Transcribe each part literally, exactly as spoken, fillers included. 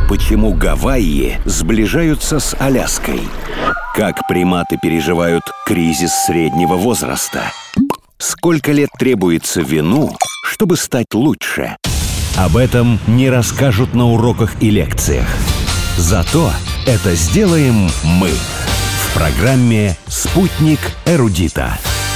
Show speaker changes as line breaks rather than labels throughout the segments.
Почему Гавайи сближаются с Аляской? Как приматы переживают кризис среднего возраста? Сколько лет требуется вину, чтобы стать лучше? Об этом не расскажут на уроках и лекциях. Зато это сделаем мы в программе «Спутник эрудита».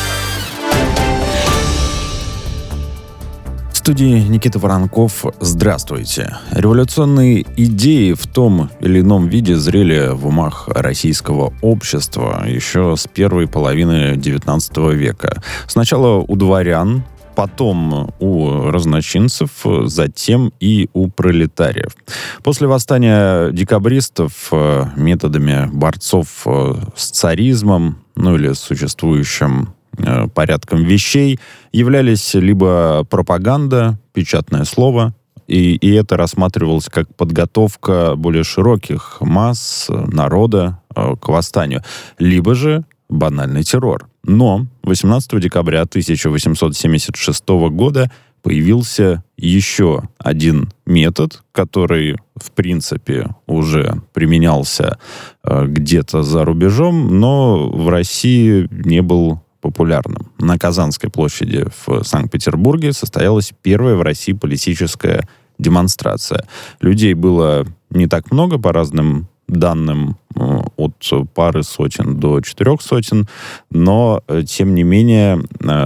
В студии Никита Воронков. Здравствуйте. Революционные идеи в том или ином виде зрели в умах российского общества еще с первой половины девятнадцатого века. Сначала у дворян, потом у разночинцев, затем и у пролетариев. После восстания декабристов методами борцов с царизмом, ну или с существующим порядком вещей, являлись либо пропаганда, печатное слово, и, и это рассматривалось как подготовка более широких масс народа к восстанию, либо же банальный террор. Но восемнадцатого декабря тысяча восемьсот семьдесят шестого года появился еще один метод, который, в принципе, уже применялся э, где-то за рубежом, но в России не был популярным. На Казанской площади в Санкт-Петербурге состоялась первая в России политическая демонстрация. Людей было не так много, по разным данным, от пары сотен до четырех сотен, но, тем не менее,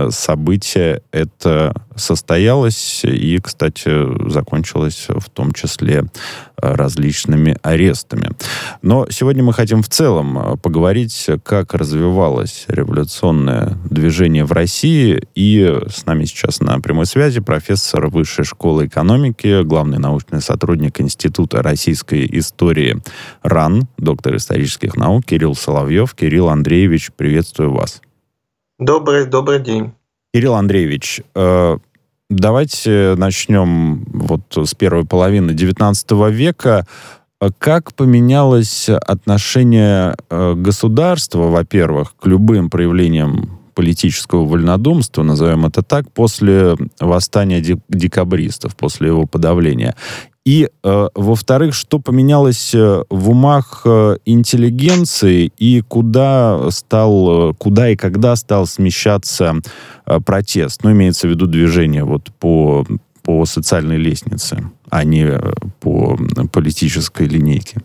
событие это состоялось и, кстати, закончилось в том числе различными арестами. Но сегодня мы хотим в целом поговорить, как развивалось революционное движение в России, и с нами сейчас на прямой связи профессор Высшей школы экономики, главный научный сотрудник Института российской истории РАН, доктор исторических наук Кирилл Соловьев. Кирилл Андреевич, приветствую вас.
Добрый, добрый день.
Кирилл Андреевич, э, давайте начнем вот с первой половины девятнадцатого века. Как поменялось отношение государства, во-первых, к любым проявлениям политического вольнодумства, назовем это так, после восстания декабристов, после его подавления? И, э, во-вторых, что поменялось в умах интеллигенции и куда стал, куда и когда стал смещаться э, протест? Ну, имеется в виду движение вот по, по социальной лестнице, а не по политической линейке.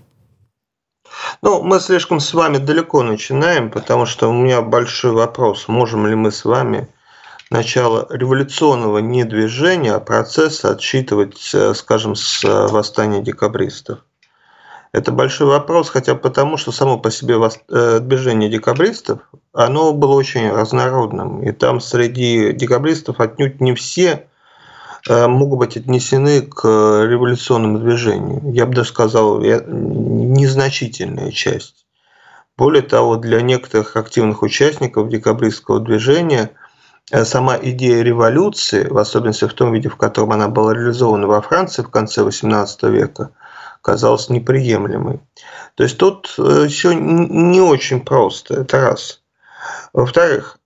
Ну, мы слишком с вами далеко начинаем, потому что у меня большой вопрос, можем ли мы с вами начало революционного не движения, а процесса отсчитывать, скажем, с восстания декабристов. Это большой вопрос, хотя потому, что само по себе движение декабристов, оно было очень разнородным. И там среди декабристов отнюдь не все могут быть отнесены к революционному движению. Я бы даже сказал, незначительная часть. Более того, для некоторых активных участников декабристского движения сама идея революции, в особенности в том виде, в котором она была реализована во Франции в конце восемнадцатого века, казалась неприемлемой. То есть тут все не очень просто, это раз. Во-вторых,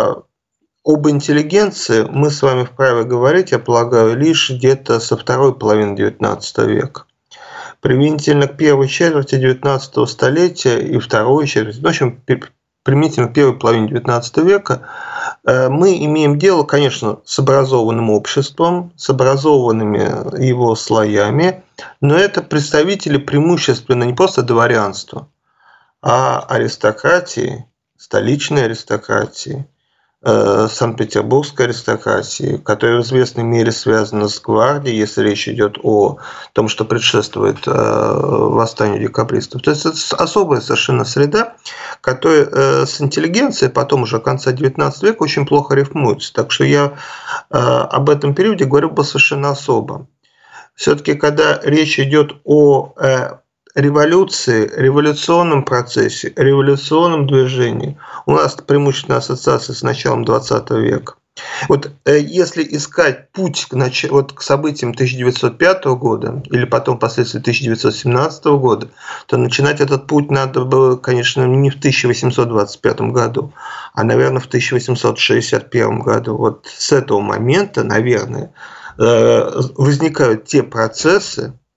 об интеллигенции мы с вами вправе говорить, я полагаю, лишь где-то со второй половины девятнадцатого века. Применительно к первой четверти девятнадцатого столетия и второй четверти, в общем, применительно к первой половине девятнадцатого века, мы имеем дело, конечно, с образованным обществом, с образованными его слоями, но это представители преимущественно не просто дворянства, а аристократии, столичной аристократии, Санкт-Петербургской аристократии, которая в известной мере связана с гвардией, если речь идет о том, что предшествует восстанию декабристов. То есть это особая совершенно среда, которая с интеллигенцией потом уже конца девятнадцатого века очень плохо рифмуется. Так что я об этом периоде говорю бы совершенно особо. Все-таки, когда речь идет о революции, революционном процессе, революционном движении, у нас преимущественно ассоциация с началом двадцатого века. Вот если искать путь к, нач... вот, к событиям тысяча девятьсот пятого года или потом впоследствии тысяча девятьсот семнадцатого года, то начинать этот путь надо было, конечно, не в тысяча восемьсот двадцать пятом году, а, наверное, в тысяча восемьсот шестьдесят первом году. Вот с этого момента, наверное, возникают те процессы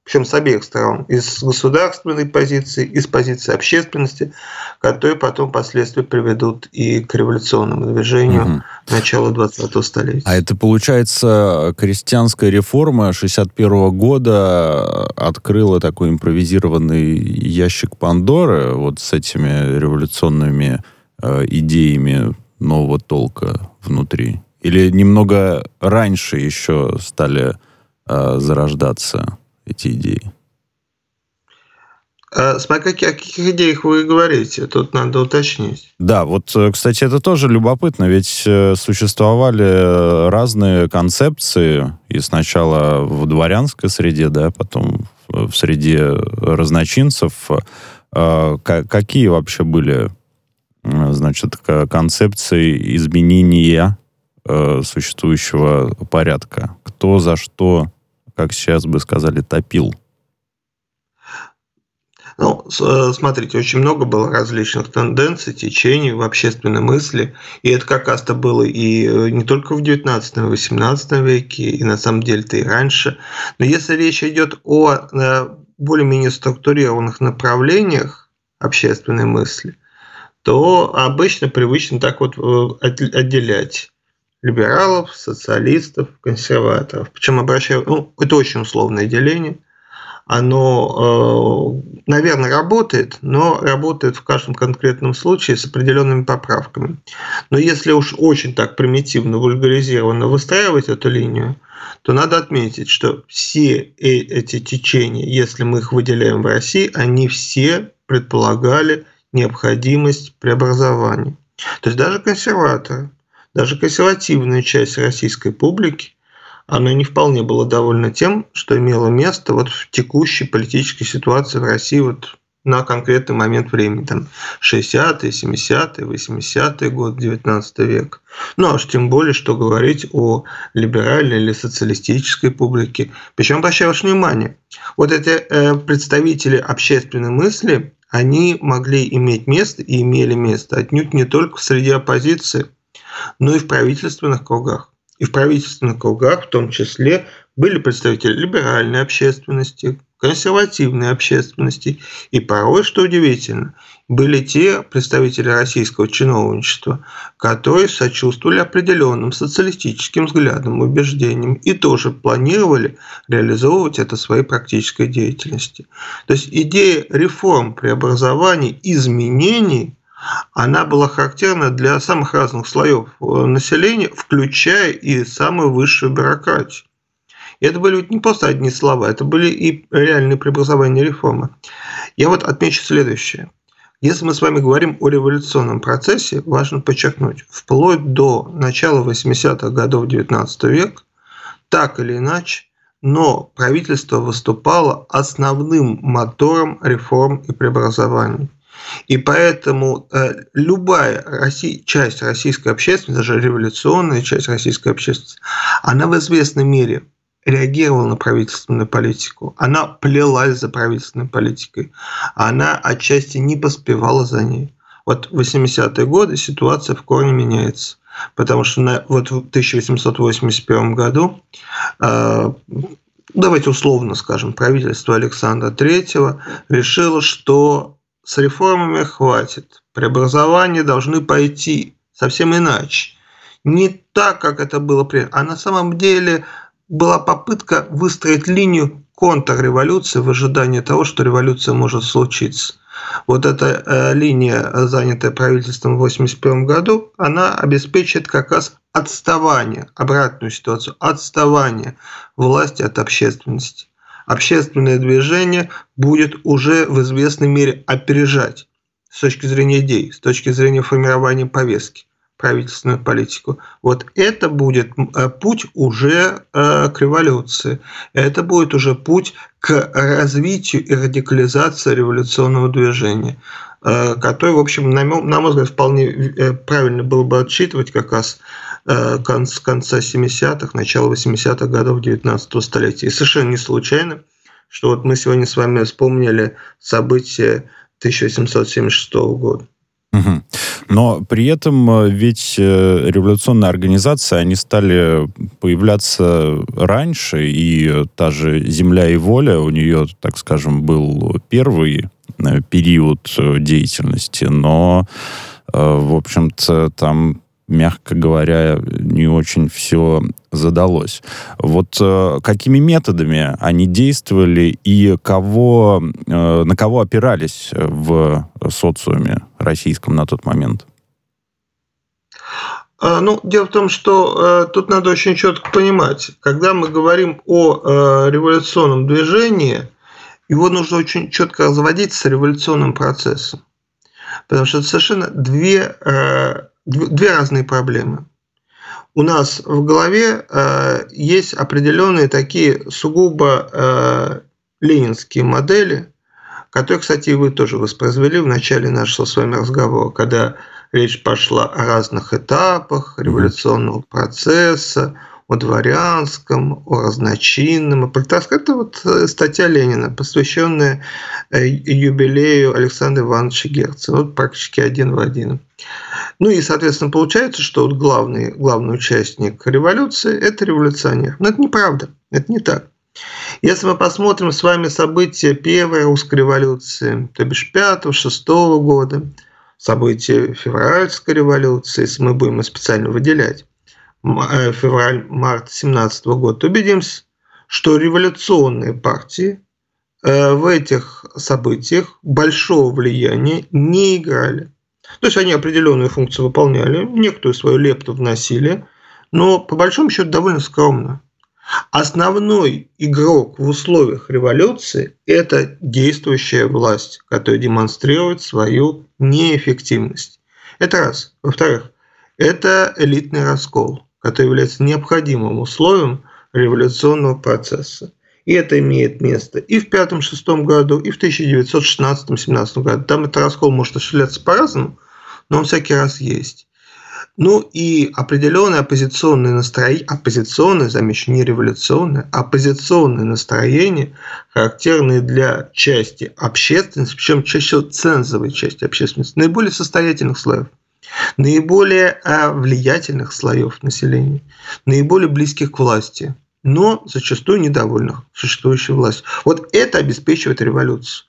причем с обеих сторон, из государственной позиции, из позиции общественности, которые потом впоследствии приведут и к революционному движению угу. начала двадцатого столетия.
А это, получается, крестьянская реформа шестьдесят первого года открыла такой импровизированный ящик Пандоры вот с этими революционными э, идеями нового толка внутри? Или немного раньше еще стали э, зарождаться эти идеи?
Смотря о каких идеях вы говорите, тут надо уточнить.
Да, вот, кстати, это тоже любопытно, ведь существовали разные концепции, и сначала в дворянской среде, да, потом в среде разночинцев. Какие вообще были, значит, концепции изменения существующего порядка? Кто за что, как сейчас бы сказали, топил?
Ну, смотрите, очень много было различных тенденций, течений в общественной мысли, и это как раз-то было и не только в девятнадцатом, и восемнадцатом веке, и на самом деле-то и раньше. Но если речь идет о более-менее структурированных направлениях общественной мысли, то обычно привычно так вот отделять либералов, социалистов, консерваторов. Причем обращаю, ну, это очень условное деление. Оно, наверное, работает, но работает в каждом конкретном случае с определенными поправками. Но если уж очень так примитивно, вульгаризированно выстраивать эту линию, то надо отметить, что все эти течения, если мы их выделяем в России, они все предполагали необходимость преобразования. То есть даже консерваторы, даже консервативная часть российской публики, она не вполне была довольна тем, что имело место вот в текущей политической ситуации в России вот на конкретный момент времени, там шестидесятые, семидесятые, восьмидесятые годы девятнадцатого века. Ну, аж тем более, что говорить о либеральной или социалистической публике. Причем, обращаю ваше внимание, вот эти э, представители общественной мысли, они могли иметь место и имели место отнюдь не только в среде оппозиции, но и в правительственных кругах. И в правительственных кругах в том числе были представители либеральной общественности, консервативной общественности. И порой, что удивительно, были те представители российского чиновничества, которые сочувствовали определенным социалистическим взглядам, убеждениям и тоже планировали реализовывать это в своей практической деятельности. То есть идея реформ, преобразований, изменений, она была характерна для самых разных слоев населения, включая и самую высшую бюрократию. И это были ведь не просто одни слова, это были и реальные преобразования, реформы. Я вот отмечу следующее. Если мы с вами говорим о революционном процессе, важно подчеркнуть, вплоть до начала восьмидесятых годов девятнадцатого века, так или иначе, но правительство выступало основным мотором реформ и преобразований. И поэтому э, любая Россия, часть российской общественности, даже революционная часть российской общественности, она в известной мере реагировала на правительственную политику, она плелась за правительственной политикой, она отчасти не поспевала за ней. Вот в восьмидесятые годы ситуация в корне меняется, потому что на, вот в тысяча восемьсот восемьдесят первом году, э, давайте условно скажем, правительство Александра Третьего решило, что с реформами хватит. Преобразования должны пойти совсем иначе. Не так, как это было прежде. А на самом деле была попытка выстроить линию контрреволюции в ожидании того, что революция может случиться. Вот эта э, линия, занятая правительством в восемьдесят первом году, она обеспечит как раз отставание, обратную ситуацию, отставание власти от общественности. Общественное движение будет уже в известной мере опережать с точки зрения идей, с точки зрения формирования повестки, правительственную политику. Вот это будет путь уже к революции. Это будет уже путь к развитию и радикализации революционного движения, который, в общем, на мой взгляд, вполне правильно было бы отсчитывать как раз с конца семидесятых, начала восьмидесятых годов девятнадцатого столетия. И совершенно не случайно, что вот мы сегодня с вами вспомнили события тысяча восемьсот семьдесят шестого года.
Угу. Но при этом ведь революционные организации, они стали появляться раньше, и та же «Земля и воля», у нее, так скажем, был первый период деятельности, но, в общем-то, там, мягко говоря, не очень все задалось. Вот какими методами они действовали и кого, на кого опирались в социуме российском на тот момент?
Ну, дело в том, что э, тут надо очень четко понимать, когда мы говорим о э, революционном движении, его нужно очень четко разводить с революционным процессом. Потому что это совершенно две, э, две разные проблемы. У нас в голове э, есть определенные такие сугубо э, ленинские модели, которые, кстати, вы тоже воспроизвели в начале нашего с вами разговора, когда речь пошла о разных этапах революционного процесса, о дворянском, о разночинном, о пролетарском. Это вот статья Ленина, посвященная юбилею Александра Ивановича Герцена. Вот практически один в один. Ну и, соответственно, получается, что вот главный, главный участник революции – это революционер. Но это неправда, это не так. Если мы посмотрим с вами события Первой русской революции, то бишь пятого-шестого года, события февральской революции, если мы будем их специально выделять, февраль-март семнадцатого года, то убедимся, что революционные партии в этих событиях большого влияния не играли. То есть они определенную функцию выполняли, некоторую свою лепту вносили, но по большому счету довольно скромно. Основной игрок в условиях революции – это действующая власть, которая демонстрирует свою неэффективность. Это раз. Во-вторых, это элитный раскол, который является необходимым условием революционного процесса. И это имеет место и в пятом-шестом году, и в тысяча девятьсот шестнадцатом-семнадцатом году. Там этот раскол может осуществляться по-разному, но он всякий раз есть. Ну и определенное оппозиционное настроение, оппозиционное, замечу, не революционное, оппозиционное настроение, характерное для части общественности, причем чаще всего цензовой части общественности, наиболее состоятельных слоев, наиболее влиятельных слоев населения, наиболее близких к власти, но зачастую недовольных существующей властью. Вот это обеспечивает революцию.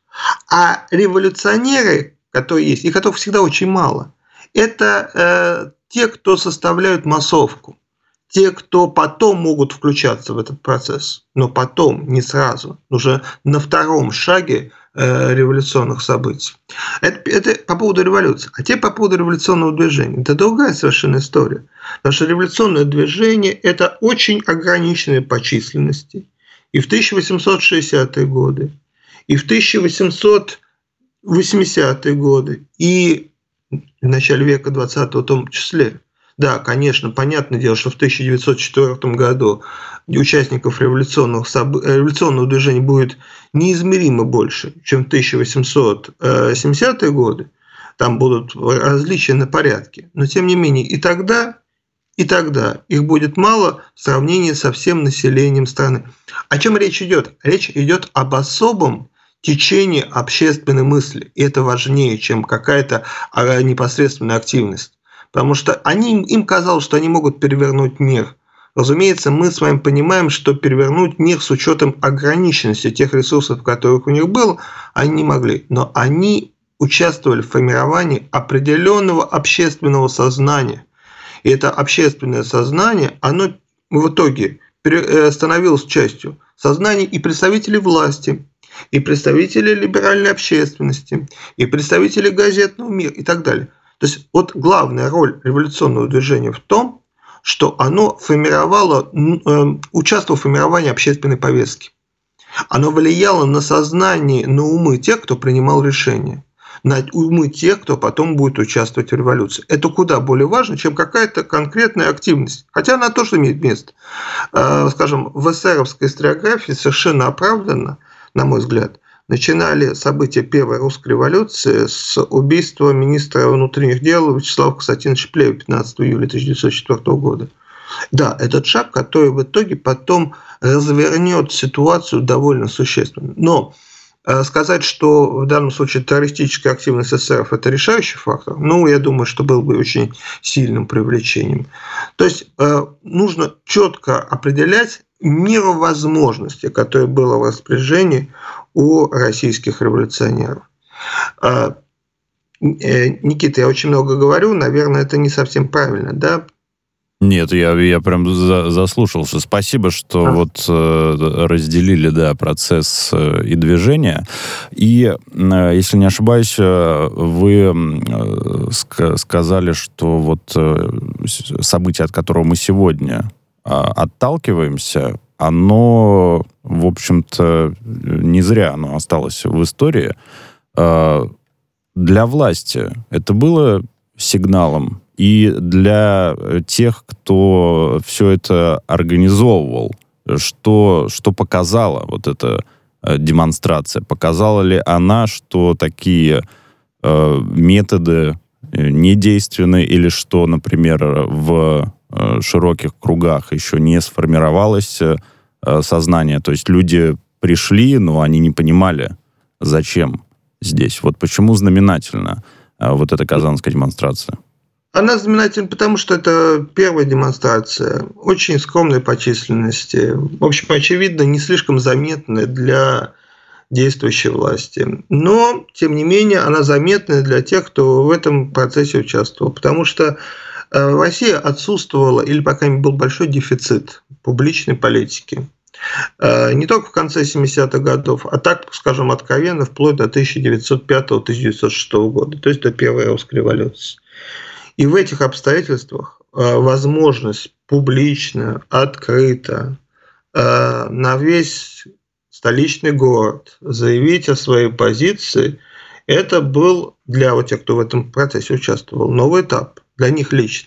А революционеры, которые есть, и которых всегда очень мало, это э, те, кто составляют массовку, те, кто потом могут включаться в этот процесс, но потом, не сразу, уже на втором шаге э, революционных событий. Это, это по поводу революции. А те по поводу революционного движения. Это другая совершенно история. Потому что революционное движение – это очень ограниченное по численности. И в тысяча восемьсот шестидесятые годы, и в тысяча восемьсот восьмидесятые годы, и в начале века двадцатого в том числе. Да, конечно, понятное дело, что в тысяча девятьсот четвёртом году участников революционного, революционного движения будет неизмеримо больше, чем в тысяча восемьсот семидесятые годы. Там будут различия на порядке. Но, тем не менее, и тогда, и тогда их будет мало в сравнении со всем населением страны. О чем речь идет? Речь идет об особом течение общественной мысли. И это важнее, чем какая-то непосредственная активность. Потому что они, им казалось, что они могут перевернуть мир. Разумеется, мы с вами понимаем, что перевернуть мир с учетом ограниченности тех ресурсов, которых у них было, они не могли. Но они участвовали в формировании определенного общественного сознания. И это общественное сознание, оно в итоге становилось частью сознания и представителей власти, и представители либеральной общественности, и представители газетного мира и так далее. То есть вот главная роль революционного движения в том, что оно формировало, участвовало в формировании общественной повестки. Оно влияло на сознание, на умы тех, кто принимал решения, на умы тех, кто потом будет участвовать в революции. Это куда более важно, чем какая-то конкретная активность. Хотя она тоже имеет место. Скажем, в эсеровской историографии совершенно оправданно, на мой взгляд, начинали события Первой русской революции с убийства министра внутренних дел Вячеслава Константиновича Плеева пятнадцатого июля тысяча девятьсот четвёртого года. Да, этот шаг, который в итоге потом развернет ситуацию довольно существенно. Но Сказать, что в данном случае террористическая активность эсеров – это решающий фактор, ну, я думаю, что был бы очень сильным привлечением. То есть нужно четко определять меру возможностей, которая была в распоряжении у российских революционеров. Никита, я очень много говорю, наверное, это не совсем правильно, да?
Нет, я, я прям за, заслушался. Спасибо, что а. вот э, разделили, да, процесс э, и движение. И, э, если не ошибаюсь, вы э, ск- сказали, что вот э, событие, от которого мы сегодня э, отталкиваемся, оно, в общем-то, не зря оно осталось в истории. Э, для власти это было сигналом? И для тех, кто все это организовывал, что, что показала вот эта демонстрация? Показала ли она, что такие э, методы недейственны, или что, например, в э, широких кругах еще не сформировалось э, сознание? То есть люди пришли, но они не понимали, зачем здесь. Вот почему знаменательна э, вот эта казанская демонстрация?
Она знаменательна, потому что это первая демонстрация, очень скромной по численности, в общем, очевидно, не слишком заметная для действующей власти. Но, тем не менее, она заметная для тех, кто в этом процессе участвовал, потому что в России отсутствовало, или, по крайней мере, был большой дефицит публичной политики. Не только в конце семидесятых годов, а так, скажем, откровенно, вплоть до тысяча девятьсот пятого - тысяча девятьсот шестого года, то есть до Первой русской революции. И в этих обстоятельствах возможность публично, открыто, на весь столичный город заявить о своей позиции, это был для вот тех, кто в этом процессе участвовал, новый этап, для них лично.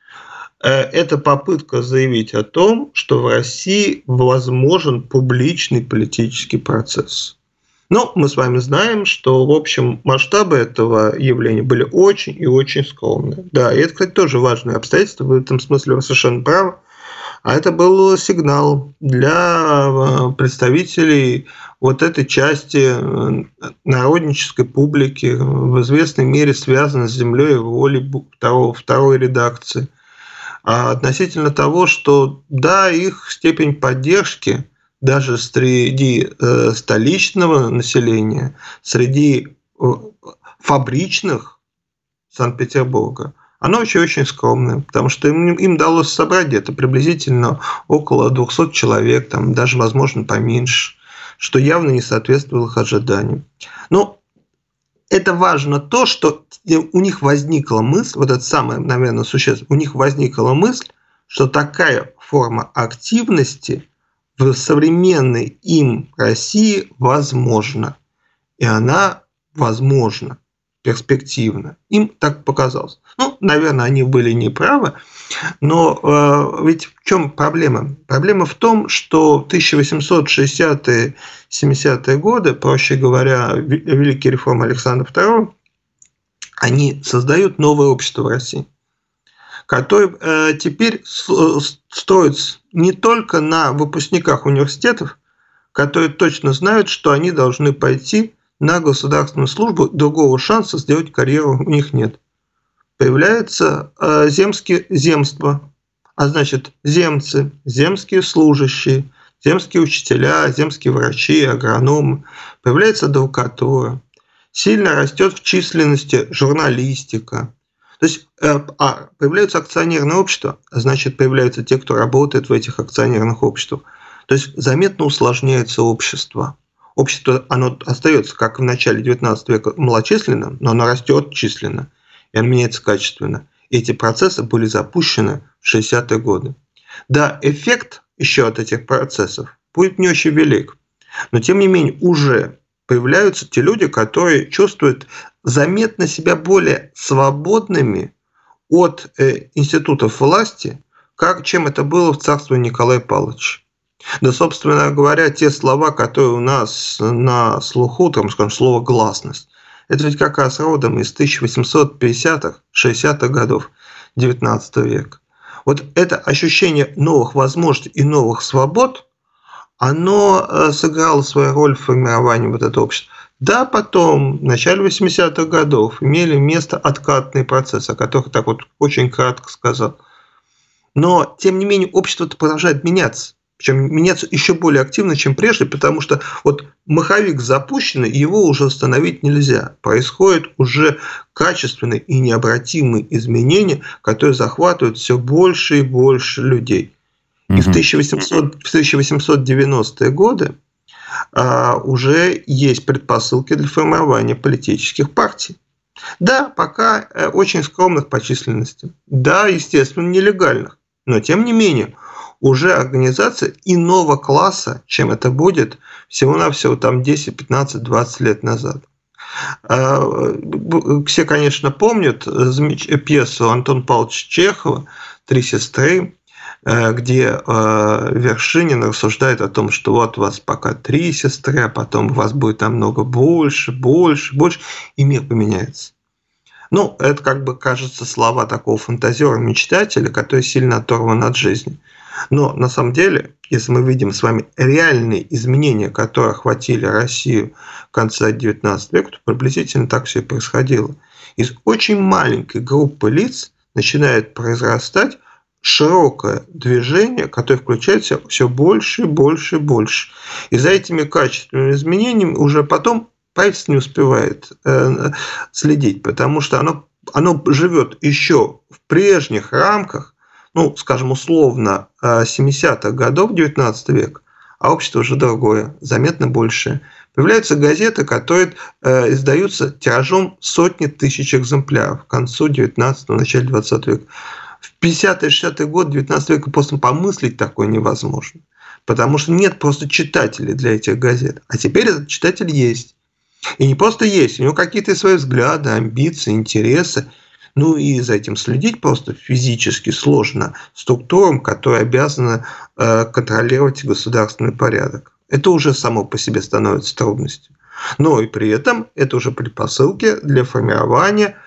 Это попытка заявить о том, что в России возможен публичный политический процесс. Но мы с вами знаем, что, в общем, масштабы этого явления были очень и очень скромные. Да, и это, кстати, тоже важное обстоятельство, в этом смысле вы совершенно правы. А это был сигнал для представителей вот этой части народнической публики, в известной мере связанной с землей и волей второй, второй редакции. А относительно того, что, да, их степень поддержки даже среди э, столичного населения, среди э, фабричных Санкт-Петербурга, оно очень-очень скромное, потому что им, им удалось собрать где-то приблизительно около двухсот человек, там, даже, возможно, поменьше, что явно не соответствовало их ожиданиям. Но это важно то, что у них возникла мысль, вот это самое, наверное, существенное, у них возникла мысль, что такая форма активности в современной им России возможна. И она возможна, перспективна. Им так показалось. Ну, наверное, они были неправы, но э, ведь в чем проблема? Проблема в том, что в тысяча восемьсот шестидесятые - семидесятые годы, проще говоря, великие реформы Александра второго, они создают новое общество в России, который э, теперь строится не только на выпускниках университетов, которые точно знают, что они должны пойти на государственную службу, другого шанса сделать карьеру у них нет. Появляется э, земские земства, а значит земцы, земские служащие, земские учителя, земские врачи, агрономы. Появляется адвокатура. Сильно растет в численности журналистика. То есть а, появляются акционерные общества, а значит, появляются те, кто работает в этих акционерных обществах. То есть заметно усложняется общество. Общество, оно остается, как в начале девятнадцатого века, малочисленным, но оно растет численно, и оно меняется качественно. И эти процессы были запущены в шестидесятые годы. Да, эффект еще от этих процессов будет не очень велик, но тем не менее уже появляются те люди, которые чувствуют заметно себя более свободными от э, институтов власти, как, чем это было в царстве Николая Павловича. Да, собственно говоря, те слова, которые у нас на слуху, там, скажем, слово «гласность», это ведь как раз родом из тысяча восемьсот пятидесятых - шестидесятых годов девятнадцатого века. Вот это ощущение новых возможностей и новых свобод, оно сыграло свою роль в формировании вот этого общества. Да, потом, в начале восьмидесятых годов, имели место откатные процессы, о которых так вот очень кратко сказал. Но, тем не менее, общество-то продолжает меняться. Причем меняться еще более активно, чем прежде, потому что вот маховик запущенный, его уже остановить нельзя. Происходят уже качественные и необратимые изменения, которые захватывают все больше и больше людей. И в тысяча восемьсот девяностые годы а, уже есть предпосылки для формирования политических партий. Да, пока очень скромных по численности. Да, естественно, нелегальных. Но, тем не менее, уже организация иного класса, чем это будет всего-навсего там десять, пятнадцать, двадцать лет назад. Все, конечно, помнят пьесу Антона Павловича Чехова «Три сестры», где Вершинин рассуждает о том, что вот у вас пока три сестры, а потом у вас будет намного больше, больше, больше, и мир поменяется. Ну, это как бы кажется слова такого фантазера-мечтателя, который сильно оторван от жизни. Но на самом деле, если мы видим с вами реальные изменения, которые охватили Россию в конце девятнадцатого века, то приблизительно так все и происходило. Из очень маленькой группы лиц начинает произрастать широкое движение, которое включает в себя все больше и больше и больше. И за этими качественными изменениями уже потом правительство не успевает э, следить, потому что оно, оно живет еще в прежних рамках, ну, скажем, условно, семидесятых годов девятнадцатого века, а общество уже другое, заметно большее. Появляются газеты, которые э, издаются тиражом сотни тысяч экземпляров к концу девятнадцатого, начале двадцатого века. В пятидесятые-шестидесятые годы девятнадцатого века просто помыслить такое невозможно, потому что нет просто читателей для этих газет. А теперь этот читатель есть. И не просто есть, у него какие-то свои взгляды, амбиции, интересы. Ну и за этим следить просто физически сложно структурам, которые обязаны контролировать государственный порядок. Это уже само по себе становится трудностью. Но и при этом это уже предпосылки для формирования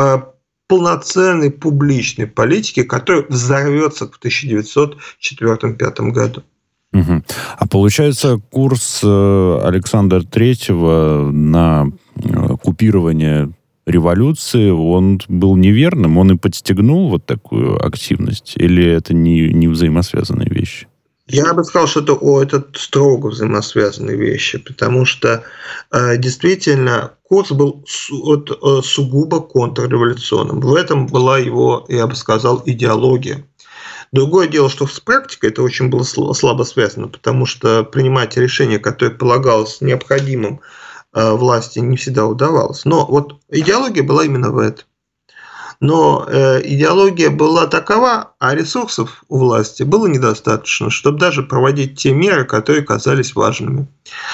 полноценной публичной политики, которая взорвется в тысяча девятьсот четвёртом — пятом году.
Угу. А получается, курс Александра Третьего на купирование революции, он был неверным, он и подстегнул вот такую активность? Или это не, не взаимосвязанные вещи?
Я бы сказал, что это, о, это строго взаимосвязанные вещи, потому что э, действительно курс был су, от, э, сугубо контрреволюционным. В этом была его, я бы сказал, идеология. Другое дело, что с практикой это очень было слабо связано, потому что принимать решения, которые полагалось необходимым власти, не всегда удавалось. Но вот идеология была именно в этом. Но э, идеология была такова, а ресурсов у власти было недостаточно, чтобы даже проводить те меры, которые казались важными.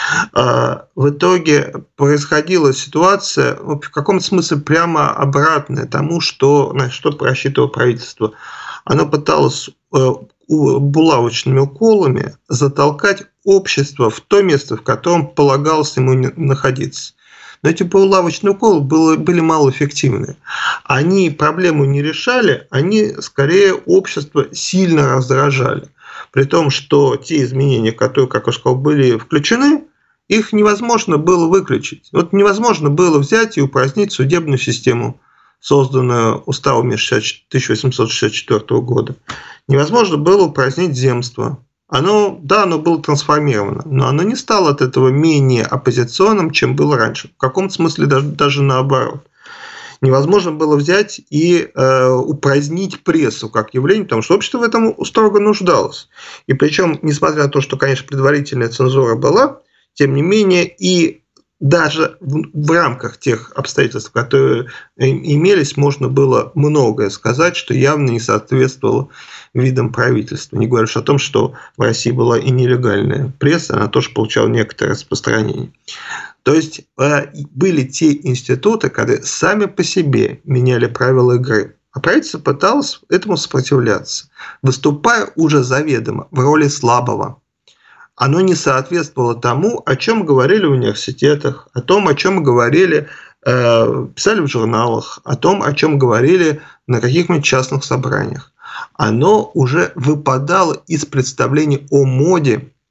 Э, в итоге происходила ситуация, в каком-то смысле прямо обратная тому, что, на что рассчитывало правительство. Оно пыталось э, булавочными уколами затолкать общество в то место, в котором полагалось ему находиться. Но эти булавочные уколы были малоэффективны. Они проблему не решали, они скорее общество сильно раздражали. При том, что те изменения, которые, как я сказал, были включены, их невозможно было выключить. Вот невозможно было взять и упразднить судебную систему, созданную уставом тысяча восемьсот шестьдесят четвёртого года. Невозможно было упразднить земство. Оно, да, оно было трансформировано, но оно не стало от этого менее оппозиционным, чем было раньше. В каком-то смысле даже, даже наоборот. Невозможно было взять и э, упразднить прессу как явление, потому что общество в этом строго нуждалось. И причем, несмотря на то, что, конечно, предварительная цензура была, тем не менее и даже в, в рамках тех обстоятельств, которые имелись, можно было многое сказать, что явно не соответствовало видам правительства. Не говоря уж о том, что в России была и нелегальная пресса, она тоже получала некоторое распространение. То есть были те институты, которые сами по себе меняли правила игры. А правительство пыталось этому сопротивляться, выступая уже заведомо в роли слабого. Оно не соответствовало тому, о чем говорили в университетах, о том, о чем говорили, э, писали в журналах, о том, о чем говорили на каких-нибудь частных собраниях. Оно уже выпадало из представлений о моде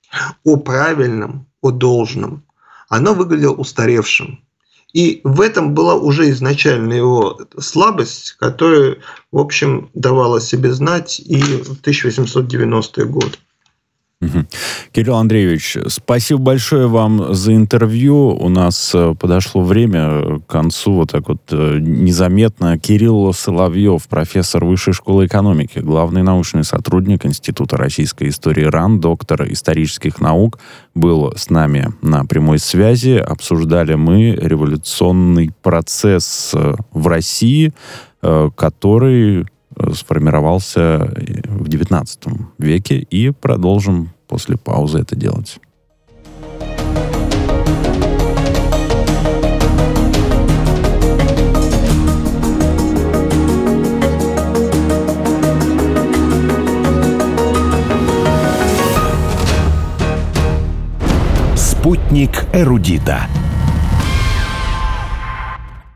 о правильном, о должном, оно выглядело устаревшим. И в этом была уже изначально его слабость, которая, в общем, давала себе знать и в тысяча восемьсот девяностые годы.
Угу. Кирилл Андреевич, спасибо большое вам за интервью. У нас подошло время к концу, вот так вот незаметно. Кирилл Соловьев, профессор Высшей школы экономики, главный научный сотрудник Института российской истории РАН, доктор исторических наук, был с нами на прямой связи. Обсуждали мы революционный процесс в России, который сформировался в девятнадцатом веке, и продолжим после паузы это делать.
Спутник эрудита.